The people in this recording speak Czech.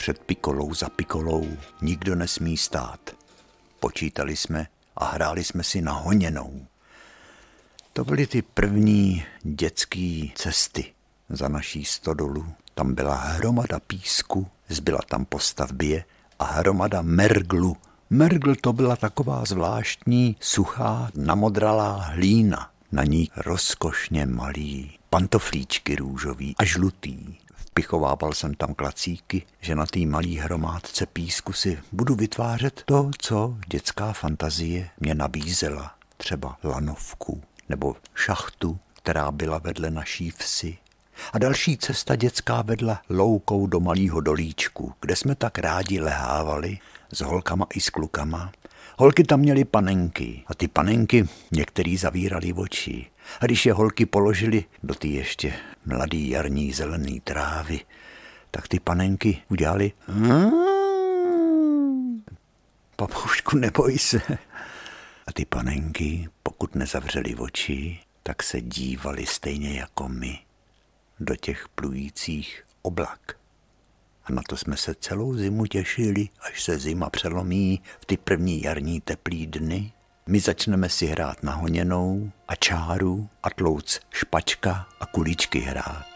před pikolou za pikolou nikdo nesmí stát. Počítali jsme a hráli jsme si na honěnou. To byly ty první dětský cesty za naší stodolu. Tam byla hromada písku, zbyla tam po stavbě a hromada merglu. Mergl to byla taková zvláštní, suchá, namodralá hlína. Na ní rozkošně malý pantoflíčky růžový a žlutý. Vpichovával jsem tam klacíky, že na té malý hromádce písku si budu vytvářet to, co dětská fantazie mě nabízela. Třeba lanovku nebo šachtu, která byla vedle naší vsi. A další cesta dětská vedla loukou do malého dolíčku, kde jsme tak rádi lehávali s holkama i s klukama. Holky tam měly panenky a ty panenky některý zavírali oči. A když je holky položili do ty ještě mladý jarní zelený trávy, tak ty panenky udělali papoušku, neboj se. A ty panenky, pokud nezavřeli oči, tak se dívali stejně jako my do těch plujících oblak. A na to jsme se celou zimu těšili, až se zima přelomí v ty první jarní teplý dny. My začneme si hrát na honěnou a čáru a tlouc špačka a kulíčky hrát.